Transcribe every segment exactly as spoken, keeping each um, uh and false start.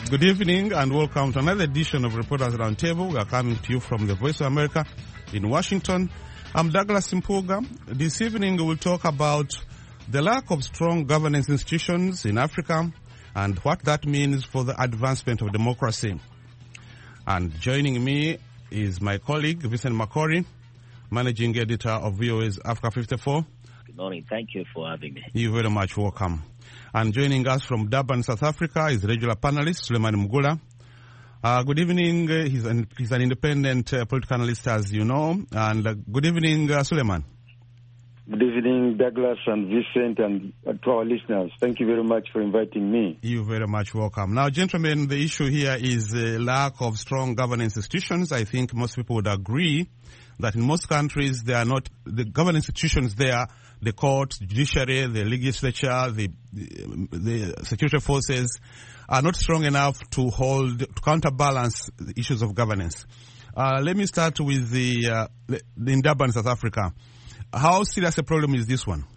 Good evening and welcome to another edition of Reporters Roundtable. We are coming to you from the Voice of America in Washington. I'm Douglas Mpuga. This evening we will talk about the lack of strong governance institutions in Africa and what that means for the advancement of democracy. And joining me is my colleague, Vincent Makori, Managing Editor of V O A's Africa fifty-four. Good morning. Thank you for having me. You're very much welcome. And joining us from Durban, South Africa, is regular panelist Suleiman Mugula. Uh, good evening. Uh, he's, an, he's an independent uh, political analyst, as you know. And uh, good evening, uh, Suleiman. Good evening, Douglas and Vincent, and uh, to our listeners. Thank you very much for inviting me. You're very much welcome. Now, gentlemen, the issue here is uh, lack of strong governance institutions. I think most people would agree that in most countries, there are not the governance institutions there. The court, the judiciary, the legislature, the, the, the security forces are not strong enough to hold, to counterbalance the issues of governance. Uh, let me start with the, uh, the, the in Durban, South Africa. How serious a problem is this one?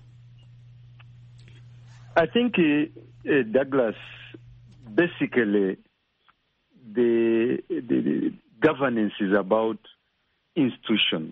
I think, uh, uh, Douglas, basically, the, the, the governance is about institutions.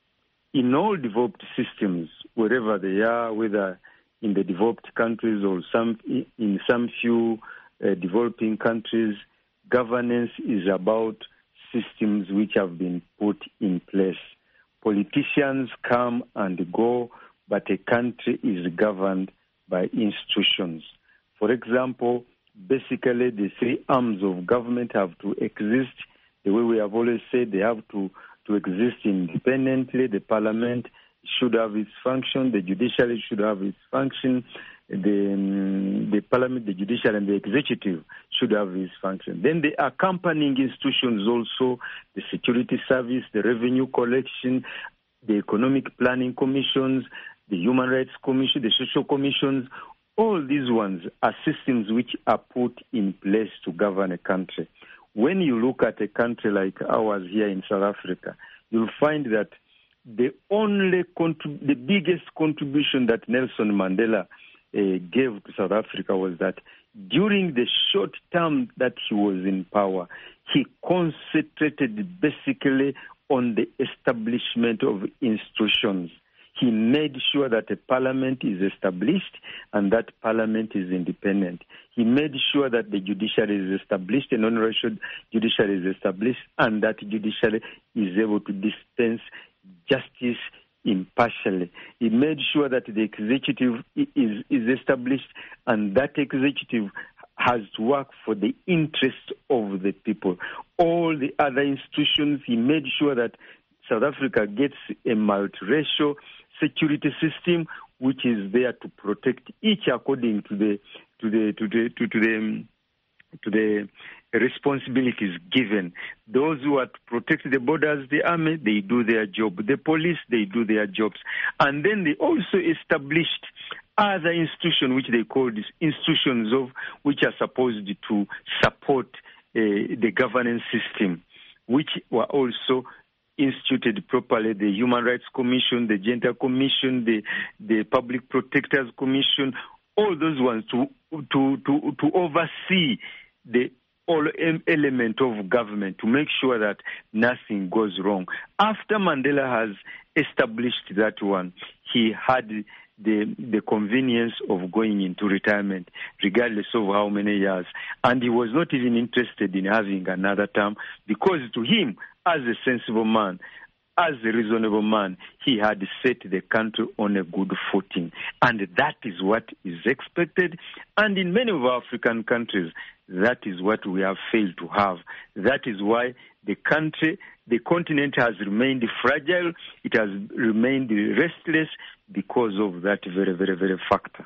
In all developed systems, wherever they are, whether in the developed countries or some in some few uh, developing countries, governance is about systems which have been put in place. Politicians come and go, but a country is governed by institutions. For example, basically the three arms of government have to exist. The way we have always said, they have to to exist independently. The parliament should have its function. The judiciary should have its function. The, um, the parliament, the judiciary, and the executive should have its function. Then the accompanying institutions also, the security service, the revenue collection, the economic planning commissions, the human rights commission, the social commissions, all these ones are systems which are put in place to govern a country. When you look at a country like ours here in South Africa, you'll find that the only, contrib- the biggest contribution that Nelson Mandela uh, gave to South Africa was that during the short term that he was in power, he concentrated basically on the establishment of institutions. He made sure that a parliament is established and that parliament is independent. He made sure that the judiciary is established, a non-racial judiciary is established, and that judiciary is able to dispense justice impartially. He made sure that the executive is, is established and that executive has to work for the interest of the people. All the other institutions, he made sure that South Africa gets a multiracial security system which is there to protect each according to the to the to the to, to the to the responsibilities given. Those who are to protect the borders, the army, they do their job. The police, they do their jobs. And then they also established other institutions which they call these institutions of which are supposed to support uh, the governance system, which were also instituted properly: the Human Rights Commission, the Gender Commission, the the Public Protectors Commission, all those ones to to to to oversee the all element of government to make sure that nothing goes wrong. After Mandela has established that one, he had the the convenience of going into retirement, regardless of how many years, and he was not even interested in having another term because to him, as a sensible man, as a reasonable man, he had set the country on a good footing. And that is what is expected. And in many of our African countries, that is what we have failed to have. That is why the country, the continent has remained fragile. It has remained restless because of that very, very, very factor.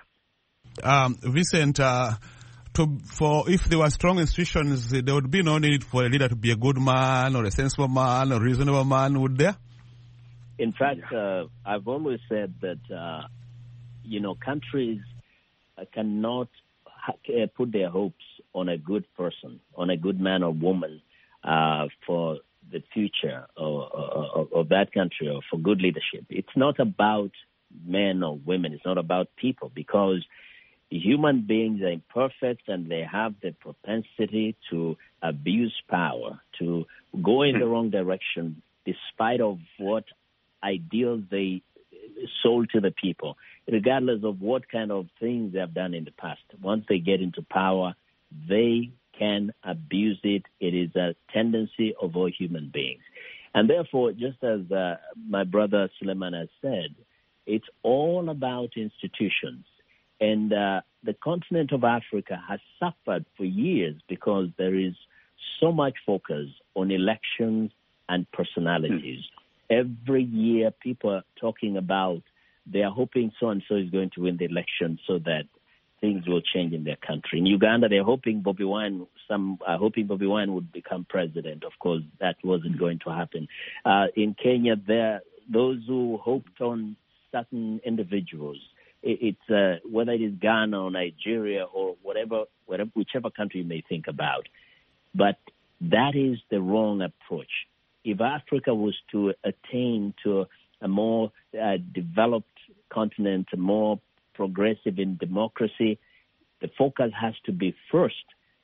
Um, Vincent, uh, To, for if there were strong institutions, there would be no need for a leader to be a good man or a sensible man or a reasonable man, would there? In fact, uh, I've always said that, uh, you know, countries uh, cannot ha- uh, put their hopes on a good person, on a good man or woman uh, for the future of, of, of that country or for good leadership. It's not about men or women. It's not about people because Human beings are imperfect, and they have the propensity to abuse power, to go in the wrong direction, despite of what ideals they sold to the people, regardless of what kind of things they have done in the past. Once they get into power, they can abuse it. It is a tendency of all human beings. And therefore, just as uh, my brother Suleiman has said, it's all about institutions. And uh, the continent of Africa has suffered for years because there is so much focus on elections and personalities. Mm. Every year, people are talking about they are hoping so-and-so is going to win the election so that things will change in their country. In Uganda, they're hoping Bobby Wine, some are hoping Bobby Wine would become president. Of course, that wasn't going to happen. Uh, in Kenya, there those who hoped on certain individuals. It, it's uh, whether it is Ghana or Nigeria or whatever, whatever, whichever country you may think about. But that is the wrong approach. If Africa was to attain to a more uh, developed continent, a more progressive in democracy, the focus has to be first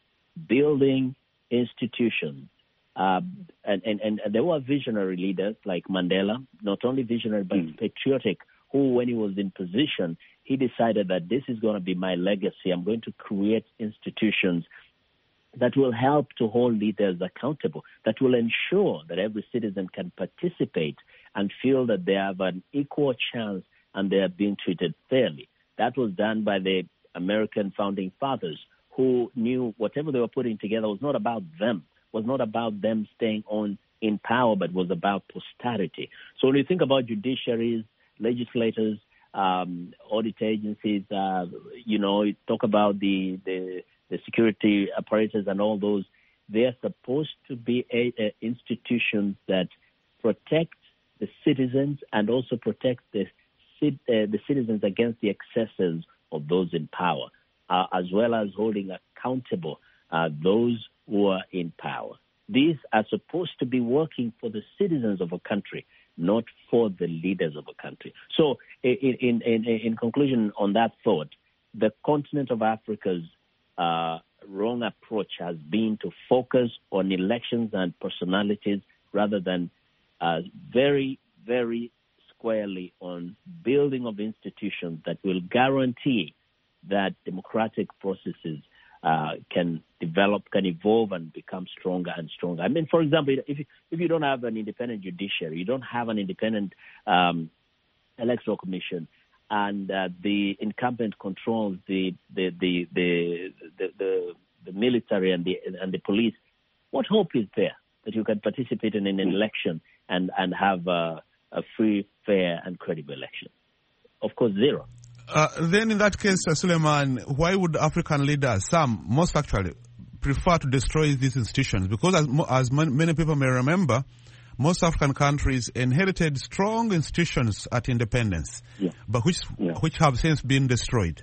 building institutions. Uh, and, and, and there were visionary leaders like Mandela, not only visionary but mm. patriotic, who, when he was in position, he decided that this is going to be my legacy. I'm going to create institutions that will help to hold leaders accountable, that will ensure that every citizen can participate and feel that they have an equal chance and they are being treated fairly. That was done by the American founding fathers, who knew whatever they were putting together was not about them, was not about them staying on in power, but was about posterity. So when you think about judiciaries, legislators, um, audit agencies, uh, you know, you talk about the, the the security apparatus and all those, they're supposed to be a, a institutions that protect the citizens and also protect the, uh, the citizens against the excesses of those in power, uh, as well as holding accountable uh, those who are in power. These are supposed to be working for the citizens of a country, not for the leaders of a country. So in, in, in, in conclusion on that thought, the continent of Africa's uh, wrong approach has been to focus on elections and personalities rather than uh, very, very squarely on building of institutions that will guarantee that democratic processes uh, can develop, can evolve and become stronger and stronger. I mean, for example, if you, if you don't have an independent judiciary, you don't have an independent um, electoral commission, and uh, the incumbent controls the the the the, the, the, the military and the and the police, what hope is there that you can participate in an election and, and have a, a free, fair, and credible election? Of course, zero. Uh, then in that case, uh, Suleiman, why would African leaders, some, most actually, prefer to destroy these institutions? Because as, as many people may remember, most African countries inherited strong institutions at independence, yeah. but which yeah. which have since been destroyed.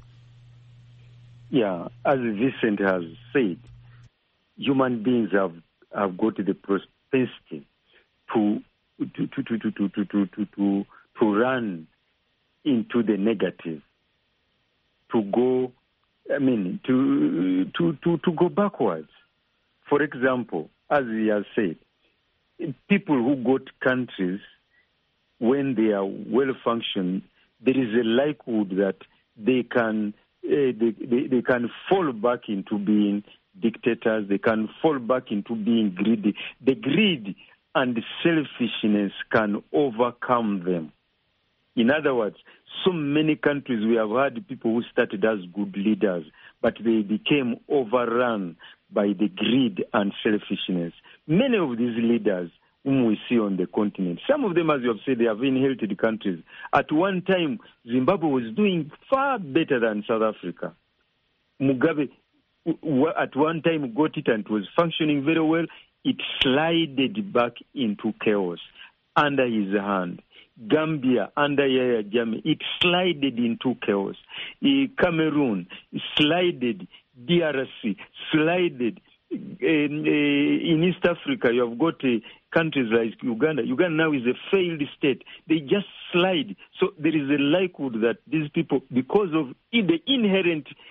Yeah, as Vincent has said, human beings have, have got the propensity to to to to to to to to, to, to run into the negative, to go, I mean, to to to, to go backwards. For example, as he has said, people who got countries, when they are well functioned, there is a likelihood that they can uh, they, they, they can fall back into being dictators. They can fall back into being greedy. The greed and selfishness can overcome them. In other words, so many countries we have had people who started as good leaders, but they became overrun by the greed and selfishness. Many of these leaders whom we see on the continent, some of them, as you have said, they have inherited countries. At one time, Zimbabwe was doing far better than South Africa. Mugabe, at one time, got it and it was functioning very well. It slided back into chaos under his hand. Gambia, under Yahya Jammeh, it slided into chaos. Cameroon slided. D R C slided. In, in East Africa, you have got uh, countries like Uganda. Uganda now is a failed state. They just slide. So there is a likelihood that these people, because of the inherent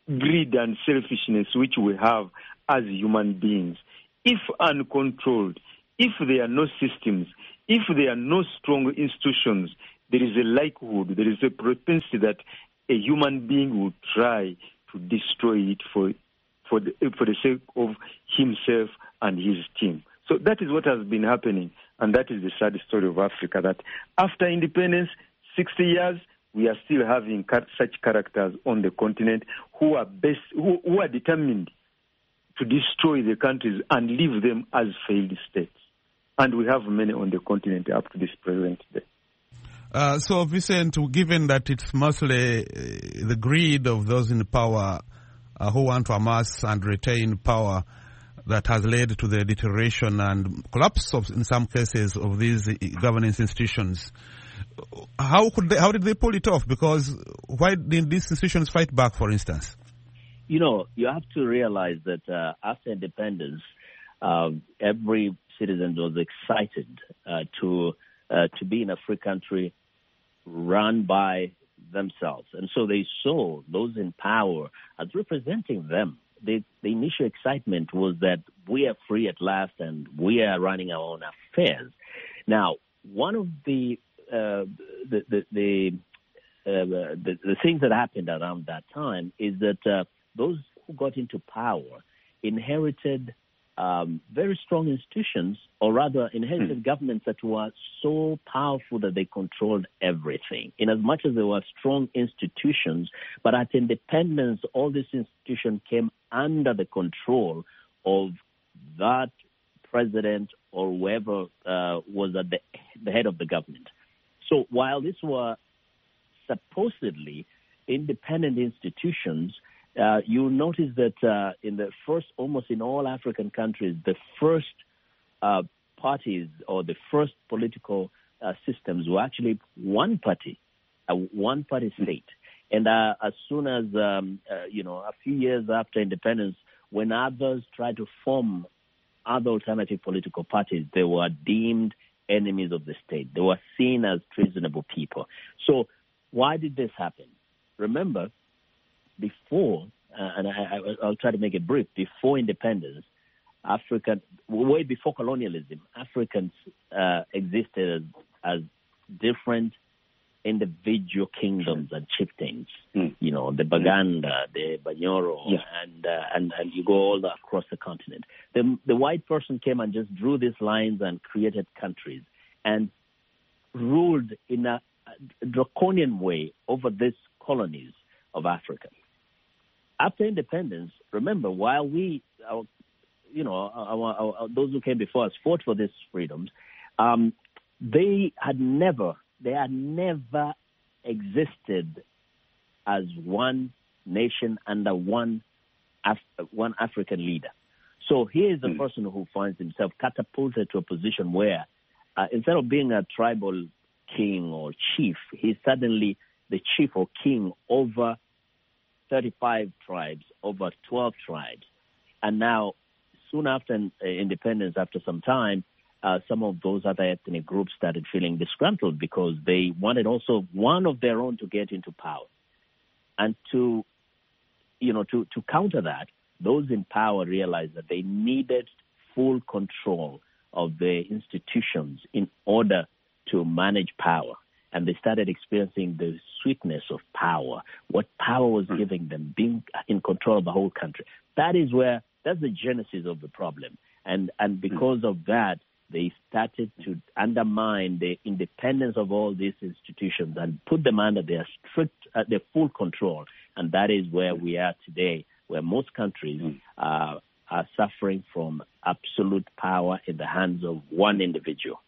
greed and selfishness which we have as human beings. If uncontrolled, if there are no systems, if there are no strong institutions, there is a likelihood, there is a propensity that a human being will try to destroy it for for the, for the sake of himself and his team. So that is what has been happening, and that is the sad story of Africa, that after independence, sixty years, we are still having such characters on the continent who are best, who, who are determined to destroy the countries and leave them as failed states. And we have many on the continent up to this present day. Uh, so, Vincent, given that it's mostly uh, the greed of those in power uh, who want to amass and retain power that has led to the deterioration and collapse of, in some cases, of these governance institutions, how could they, how did they pull it off? Because why didn't these institutions fight back, for instance? You know, you have to realize that uh, after independence, uh, every citizen was excited uh, to uh, to be in a free country run by themselves. And so they saw those in power as representing them. The, the initial excitement was that we are free at last and we are running our own affairs. Now, one of the uh, the the the, uh, the the things that happened around that time is that uh, those who got into power inherited um, very strong institutions, or rather inherited mm. governments that were so powerful that they controlled everything. In as much as they were strong institutions, but at independence, all these institutions came under the control of that president or whoever uh, was at the, the head of the government. So while these were supposedly independent institutions, uh, you notice that uh, in the first, almost in all African countries, the first uh, parties or the first political uh, systems were actually one party, a one-party state. And uh, as soon as, um, uh, you know, a few years after independence, when others tried to form other alternative political parties, they were deemed enemies of the state. They were seen as treasonable people. So why did this happen? Remember, before, uh, and I, I, I'll try to make it brief, before independence, African, way before colonialism, Africans uh, existed as, as different individual kingdoms and chieftains. Mm. You know, the Baganda, the Banyoro, yeah. and, uh, and and you go all across the continent. The, the white person came and just drew these lines and created countries and ruled in a, a draconian way over these colonies of Africa. After independence, remember, while we, our, you know, our, our, our, those who came before us fought for these freedoms, um, they had never, they had never existed as one nation under one Af- one African leader. So here is a mm. person who finds himself catapulted to a position where, uh, instead of being a tribal king or chief, he's suddenly the chief or king over thirty-five tribes, over twelve tribes. And now, soon after uh, independence, after some time, uh, some of those other ethnic groups started feeling disgruntled because they wanted also one of their own to get into power. And to, you know, to, to counter that, those in power realized that they needed full control of the institutions in order to manage power. And they started experiencing the sweetness of power, what power was mm. giving them, being in control of the whole country. That is where, that's the genesis of the problem. And and because mm. of that, they started to undermine the independence of all these institutions and put them under their strict, uh, their full control. And that is where we are today, where most countries mm. uh, are suffering from absolute power in the hands of one individual.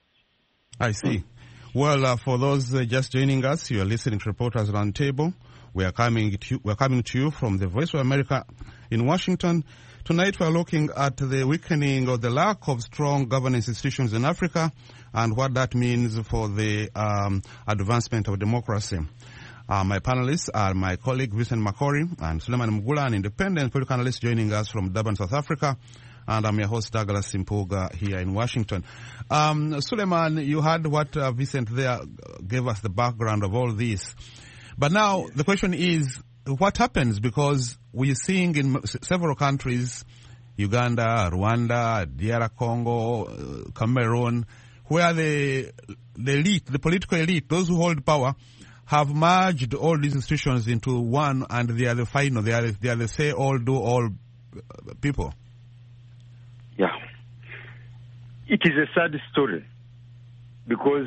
I see. Mm. Well, uh, for those uh, just joining us, you are listening to Reporters Roundtable. We are coming to you, we are coming to you from the Voice of America in Washington. Tonight we are looking at the weakening or the lack of strong governance institutions in Africa and what that means for the um, advancement of democracy. Uh, my panelists are my colleague Vincent Makori and Suleiman Mugula, an independent political analyst joining us from Durban, South Africa. And I'm your host, Douglas Simpuga, here in Washington. Um, Suleiman, you heard what uh, Vincent there gave us the background of all this. But now the question is, what happens? Because we're seeing in several countries, Uganda, Rwanda, D R Congo, uh, Cameroon, where the the elite, the political elite, those who hold power, have merged all these institutions into one, and they are the final, they are the, they are the say all, do all people. Yeah. It is a sad story because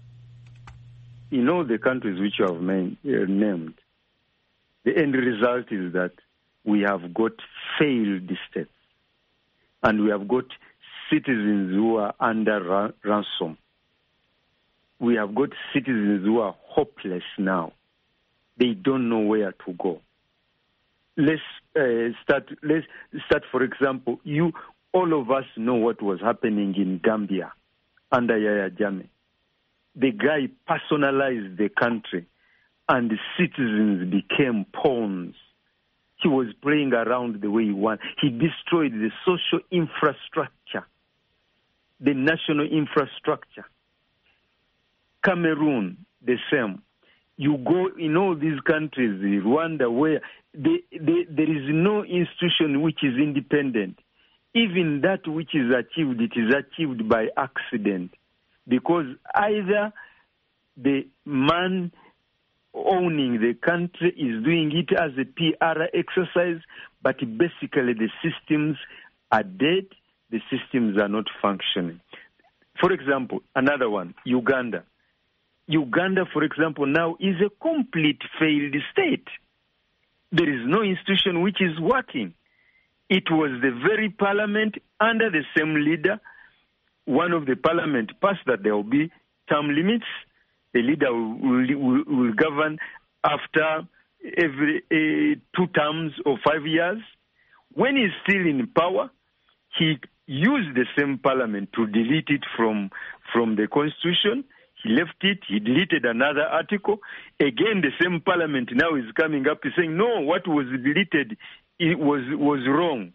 in all the countries which you have main, uh, named, the end result is that we have got failed states and we have got citizens who are under ra- ransom. We have got citizens who are hopeless now. They don't know where to go. Let's uh, start. Let's start. For example, you, all of us know what was happening in Gambia under Yahya Jammeh. The guy personalized the country, and the citizens became pawns. He was playing around the way he wanted. He destroyed the social infrastructure, the national infrastructure. Cameroon, the same. You go in all these countries, Rwanda, where they, they, there is no institution which is independent. Even that which is achieved, it is achieved by accident. Because either the man owning the country is doing it as a P R exercise, but basically the systems are dead, the systems are not functioning. For example, another one, Uganda. Uganda, for example, now is a complete failed state. There is no institution which is working. It was the very parliament under the same leader. One of the parliament passed that there will be term limits. The leader will, will, will govern after every uh, two terms or five years. When he's still in power, he used the same parliament to delete it from, from the constitution. He left it, he deleted another article. Again, the same parliament now is coming up saying, no, what was deleted it was, was wrong.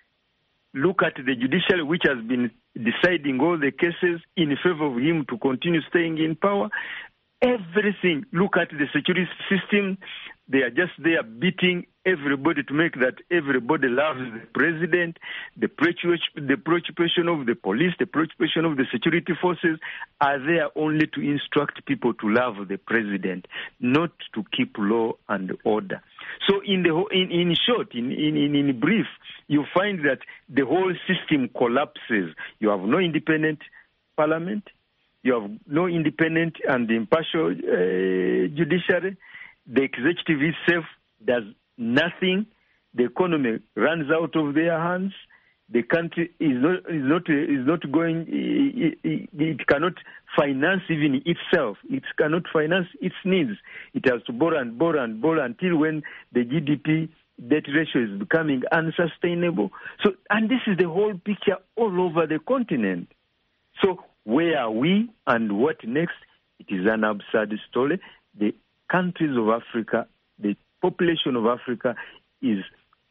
Look at the judiciary, which has been deciding all the cases in favor of him to continue staying in power. Everything. Look at the security system. They are just there beating everybody to make that everybody loves the president. The preoccupation of the police, the preoccupation of the security forces are there only to instruct people to love the president, not to keep law and order. So in the in, in short, in, in, in brief, you find that the whole system collapses. You have no independent parliament. You have no independent and impartial uh, judiciary. The executive itself does nothing. The economy runs out of their hands. The country is not is not is not going. It, it, it cannot finance even itself. It cannot finance its needs. It has to borrow and borrow and borrow until when the G D P debt ratio is becoming unsustainable. So, and this is the whole picture all over the continent. So, where are we and what next? It is an absurd story. The countries of Africa, the population of Africa is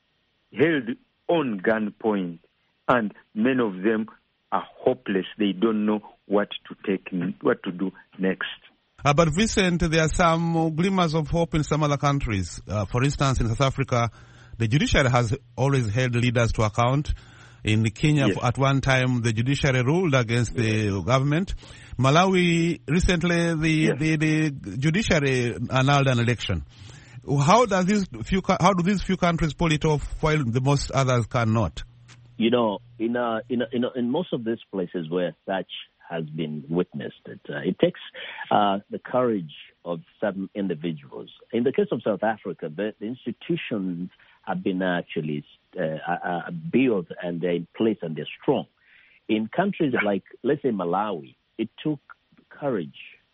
held on gunpoint, and many of them are hopeless. They don't know what to take, what to do next. Uh, but Vincent, there are some glimmers of hope in some other countries. Uh, for instance, in South Africa, the judiciary has always held leaders to account. In Kenya, yes. At one time, the judiciary ruled against the government. Malawi, recently, the, yes. the, the judiciary annulled an election. How does these few, how do these few countries pull it off while the most others cannot? You know, in uh, in in, in most of these places where such has been witnessed, it, uh, it takes uh, the courage of certain individuals. In the case of South Africa, the, the institutions have been actually uh, uh, built and they're in place and they're strong. In countries like, let's say, Malawi, it took courage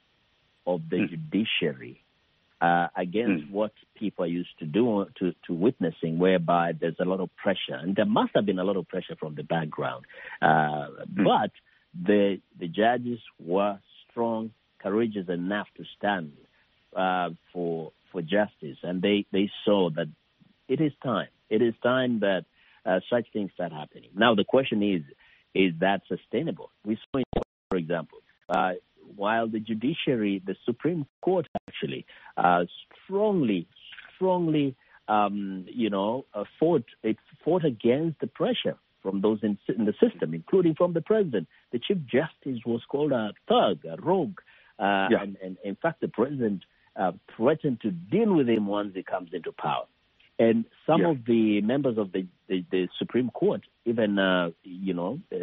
of the mm. judiciary uh, against mm. what people are used to do, to, to witnessing, whereby there's a lot of pressure. And there must have been a lot of pressure from the background. Uh, mm. But the the judges were strong, courageous enough to stand uh, for for justice. And they, they saw that it is time. It is time that uh, such things start happening. Now, the question is, is that sustainable? We saw, in, for example, uh, while the judiciary, the Supreme Court actually uh, strongly, strongly, um, you know, uh, fought, it fought against the pressure from those in, in the system, including from the president. The Chief Justice was called a thug, a rogue. Uh, yeah. and, and in fact, the president uh, threatened to deal with him once he comes into power. And some yeah. of the members of the, the, the Supreme Court even, uh, you know, uh,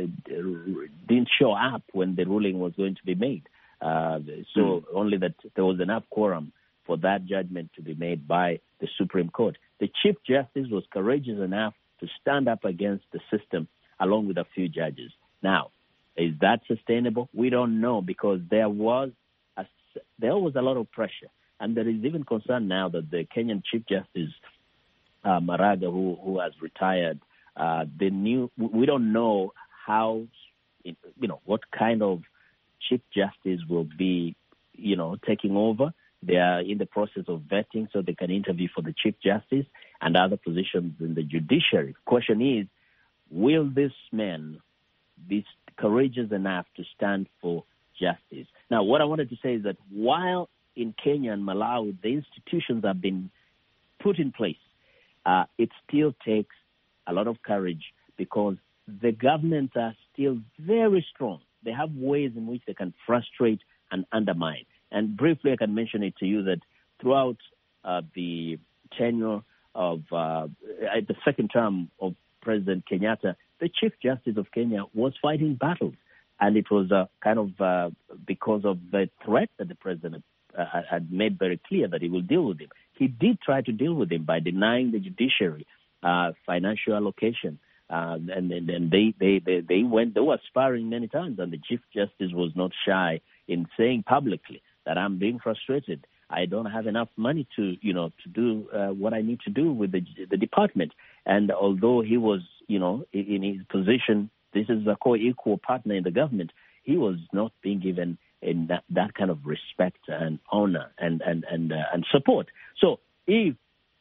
didn't show up when the ruling was going to be made. Uh, so mm. only that there was enough quorum for that judgment to be made by the Supreme Court. The Chief Justice was courageous enough to stand up against the system along with a few judges. Now, is that sustainable? We don't know, because there was a, there was a lot of pressure. And there is even concern now that the Kenyan Chief Justice, uh, Maraga, who, who has retired, uh, the new, we don't know how, you know, what kind of Chief Justice will be, you know, taking over. They are in the process of vetting so they can interview for the Chief Justice and other positions in the judiciary. The question is, will this man be courageous enough to stand for justice? Now, what I wanted to say is that while in Kenya and Malawi the institutions have been put in place, uh, it still takes a lot of courage, because the governments are still very strong. They have ways in which they can frustrate and undermine. And briefly, I can mention it to you that throughout uh, the tenure of uh, the second term of President Kenyatta, the Chief Justice of Kenya was fighting battles. And it was uh, kind of uh, because of the threat that the president uh, had made very clear that he will deal with him. He did try to deal with him by denying the judiciary uh, financial allocation. Uh, and and, and they, they, they, they went, they were sparring many times, and the Chief Justice was not shy in saying publicly that I'm being frustrated. I don't have enough money to, you know, to do uh, what I need to do with the, the department. And although he was, you know, in his position, this is a co-equal partner in the government, he was not being given in that, that kind of respect and honor and and and, uh, and support. So if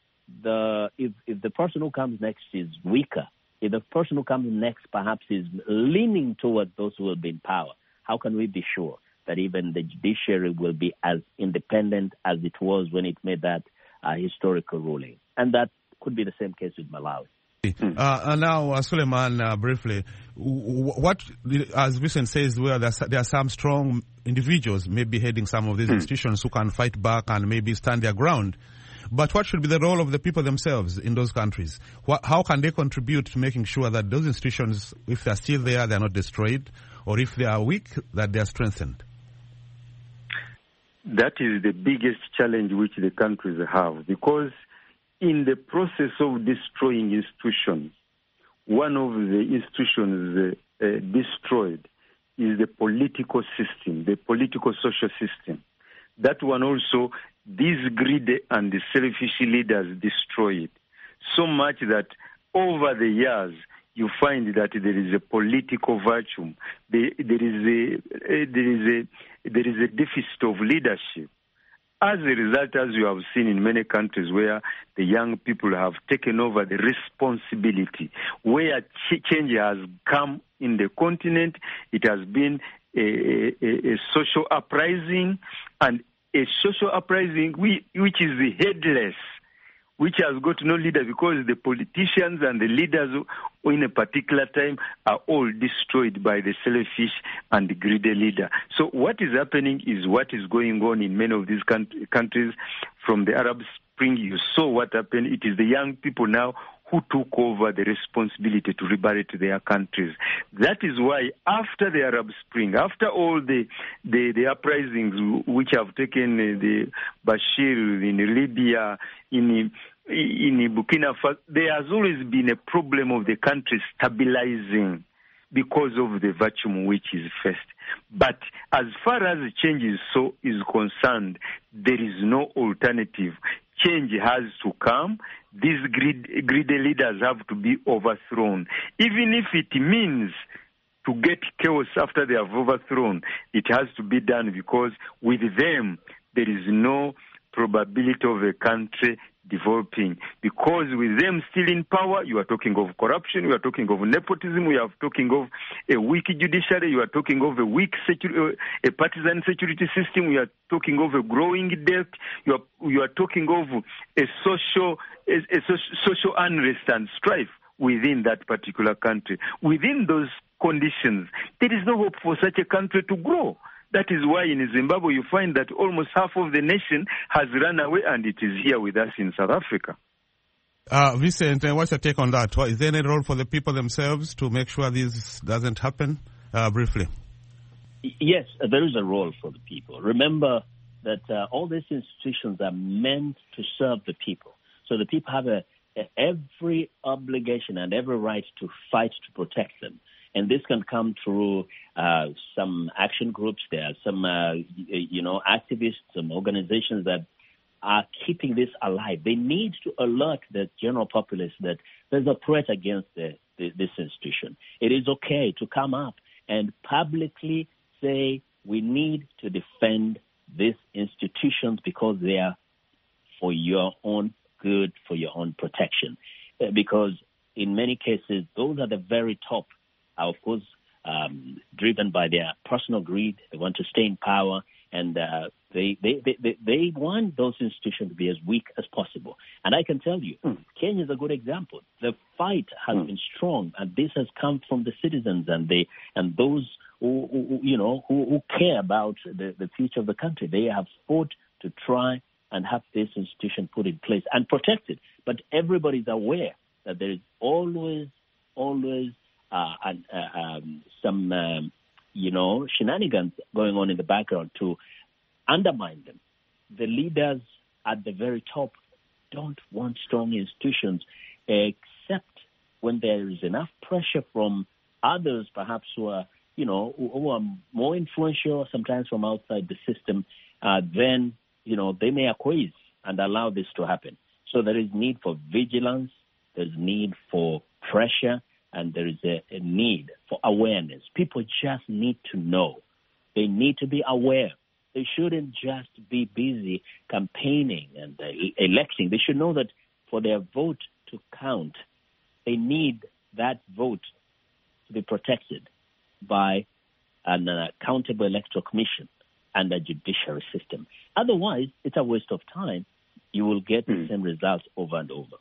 the if if the person who comes next is weaker, if the person who comes next perhaps is leaning towards those who will be in power, how can we be sure that even the judiciary will be as independent as it was when it made that uh, historical ruling? And that could be the same case with Malawi. Uh, now, uh, Suleiman, uh, briefly, what, as Vincent says, well, there are, there are some strong individuals maybe heading some of these mm. institutions who can fight back and maybe stand their ground. But what should be the role of the people themselves in those countries? What, how can they contribute to making sure that those institutions, if they're still there, they're not destroyed, or if they are weak, that they are strengthened? That is the biggest challenge which the countries have, because in the process of destroying institutions, one of the institutions uh, uh, destroyed is the political system, the political social system. That one also, these greedy and the selfish leaders destroyed so much that over the years you find that there is a political vacuum. There, there is a there is a there is a deficit of leadership. As a result, as you have seen in many countries where the young people have taken over the responsibility, where ch- change has come in the continent, it has been a, a, a social uprising, and a social uprising which is headless, which has got no leader, because the politicians and the leaders in a particular time are all destroyed by the selfish and the greedy leader. So what is happening is what is going on in many of these countries. From the Arab Spring, you saw what happened. It is the young people now who took over the responsibility to liberate their countries. That is why after the Arab Spring, after all the the, the uprisings which have taken the Bashir in Libya, in in Burkina Faso, there has always been a problem of the country stabilizing because of the vacuum which is faced. But as far as change is so is concerned, there is no alternative. Change has to come. These greed, greedy leaders have to be overthrown. Even if it means to get chaos after they have overthrown, it has to be done, because with them there is no probability of a country developing, because with them still in power, you are talking of corruption, you are talking of nepotism, we are talking of a weak judiciary, you are talking of a weak secu- a partisan security system, we are talking of a growing debt, you are you are talking of a social a, a social unrest and strife within that particular country. Within those conditions, there is no hope for such a country to grow. That is why in Zimbabwe you find that almost half of the nation has run away, and it is here with us in South Africa. Uh, Vincent, uh, what's your take on that? Is there any role for the people themselves to make sure this doesn't happen? Uh, briefly. Yes, uh, there is a role for the people. Remember that uh, all these institutions are meant to serve the people. So the people have a, a, every obligation and every right to fight to protect them. And this can come through uh, some action groups. There are some, uh, you know, activists, some organizations that are keeping this alive. They need to alert the general populace that there's a threat against the, the, this institution. It is okay to come up and publicly say we need to defend these institutions because they are for your own good, for your own protection. Uh, because in many cases, those are the very top, are of course um, driven by their personal greed. They want to stay in power, and uh, they, they, they, they want those institutions to be as weak as possible. And I can tell you, mm. Kenya is a good example. The fight has mm. been strong, and this has come from the citizens and they and those who, who you know who, who care about the, the future of the country. They have fought to try and have this institution put in place and protected. But everybody's aware that there is always, always Uh, and, uh, um, some, um, you know, shenanigans going on in the background to undermine them. The leaders at the very top don't want strong institutions, except when there is enough pressure from others, perhaps who are, you know, who, who are more influential, sometimes from outside the system. Uh, then, you know, they may acquiesce and allow this to happen. So there is need for vigilance. There's need for pressure. And there is a, a need for awareness. People just need to know. They need to be aware. They shouldn't just be busy campaigning and uh, electing. They should know that for their vote to count, they need that vote to be protected by an accountable electoral commission and a judiciary system. Otherwise, it's a waste of time. You will get mm. the same results over and over.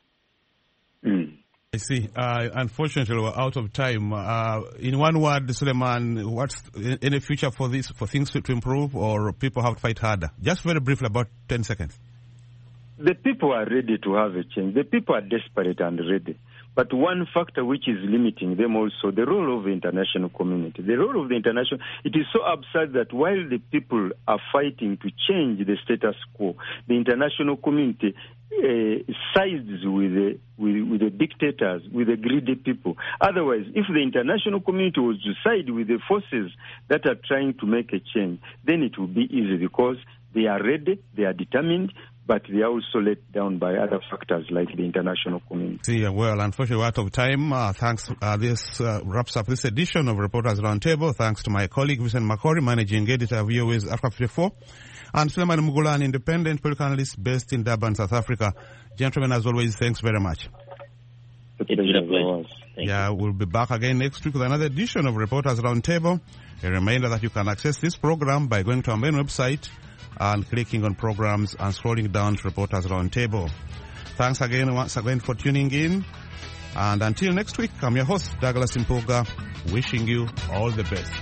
Mm. I see. Uh, unfortunately, we're out of time. Uh, in one word, Suleiman, what's any future for this, for things to, to improve, or people have to fight harder? Just very briefly, about ten seconds. The people are ready to have a change. The people are desperate and ready. But one factor which is limiting them also, the role of the international community. The role of the international, it is so absurd that while the people are fighting to change the status quo, the international community uh, sides with the, with, with the dictators, with the greedy people. Otherwise, if the international community was to side with the forces that are trying to make a change, then it will be easy because they are ready, they are determined, but they are also let down by other factors like the international community. Yeah, well, unfortunately, we're out of time. Uh, thanks. Uh, this uh, wraps up this edition of Reporters Roundtable. Thanks to my colleague, Vincent Makori, managing editor of V O A's Africa fifty-four, and Suleiman Mugula, an independent political analyst based in Durban, South Africa. Gentlemen, as always, thanks very much. It's been a pleasure. Yeah, we'll be back again next week with another edition of Reporters Roundtable. A reminder that you can access this program by going to our main website and clicking on programs and scrolling down to Reporters Roundtable. Thanks again once again for tuning in. And until next week, I'm your host, Douglas Impuga, wishing you all the best.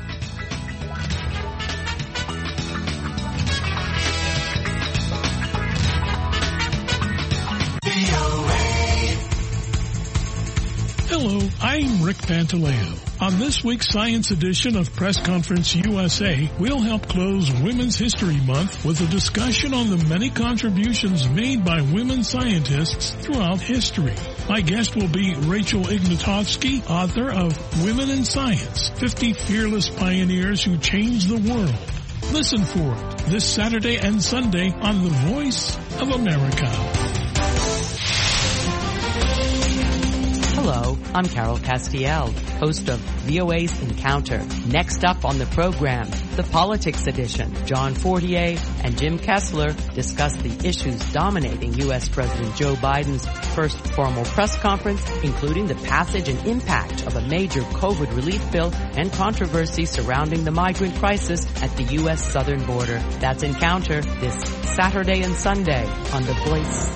Hello, I'm Rick Pantaleo. On this week's Science Edition of Press Conference U S A, we'll help close Women's History Month with a discussion on the many contributions made by women scientists throughout history. My guest will be Rachel Ignatowski, author of Women in Science, fifty Fearless Pioneers Who Changed the World. Listen for it this Saturday and Sunday on The Voice of America. Hello, I'm Carol Castiel, host of V O A's Encounter. Next up on the program, the Politics Edition, John Fortier and and Jim Kessler discuss the issues dominating U S. President Joe Biden's first formal press conference, including the passage and impact of a major COVID relief bill and controversy surrounding the migrant crisis at the U S southern border. That's Encounter this Saturday and Sunday on The Voice